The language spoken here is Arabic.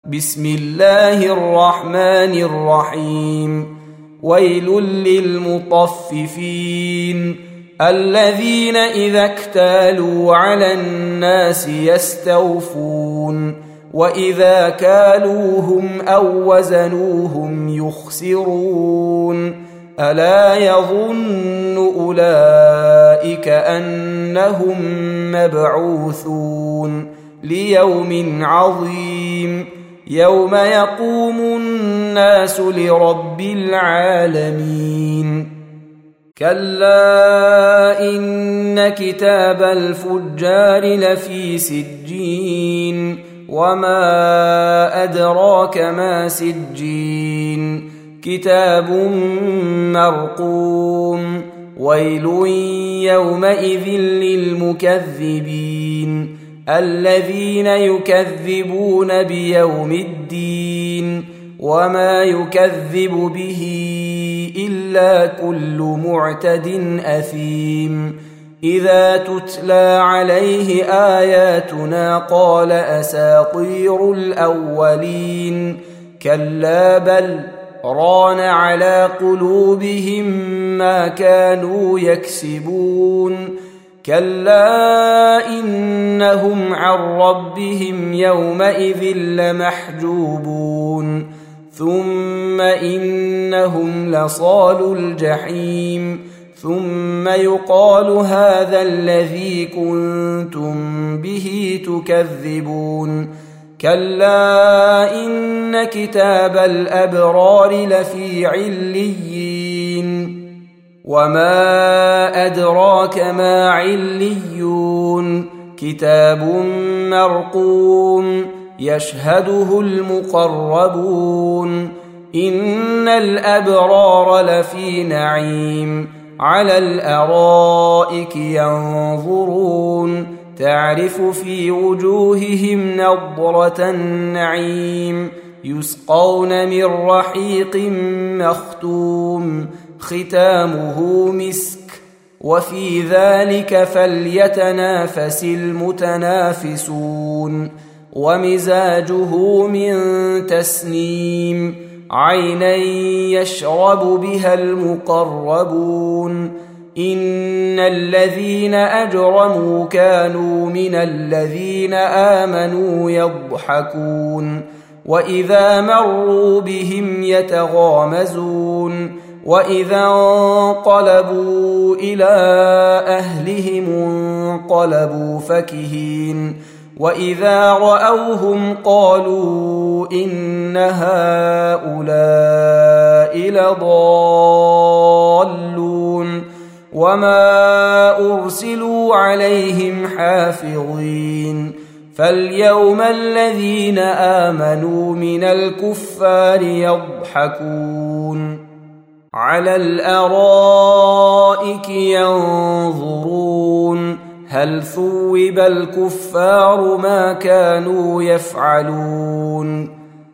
بسم الله الرحمن الرحيم. ويل للمطففين الذين إذا اكتالوا على الناس يستوفون وإذا كالوهم أو وزنوهم يخسرون ألا يظن أولئك أنهم مبعوثون ليوم عظيم يوم يقوم الناس لرب العالمين. كلا إن كتاب الفجار لفي سجين وما أدراك ما سجين كتاب مرقوم ويل يومئذ للمكذبين الذين يكذبون بيوم الدين وما يكذب به إلا كل معتد أثيم إذا تتلى عليه آياتنا قال أساطير الأولين كلا بل ران على قلوبهم ما كانوا يكسبون كلا إنهم عن ربهم يومئذ لمحجوبون ثم إنهم لصالو الجحيم ثم يقال هذا الذي كنتم به تكذبون كلا إن كتاب الأبرار لفي عليين وما أدراك ما عليون كتاب مرقوم يشهده المقربون إن الأبرار لفي نعيم على الأرائك ينظرون تعرف في وجوههم نضرة النعيم يسقون من رحيق مختوم ختامه مسك وفي ذلك فليتنافس المتنافسون ومزاجه من تسنيم عينا يشرب بها المقربون إن الذين أجرموا كانوا من الذين آمنوا يضحكون وإذا مروا بهم يتغامزون وإذا انقلبوا إلى أهلهم انقلبوا فكهين وإذا رأوهم قالوا إن هؤلاء لضالون وما أرسلوا عليهم حافظين فاليوم الذين آمنوا من الكفار يضحكون على الأرائك ينظرون هل ثوب الكفار ما كانوا يفعلون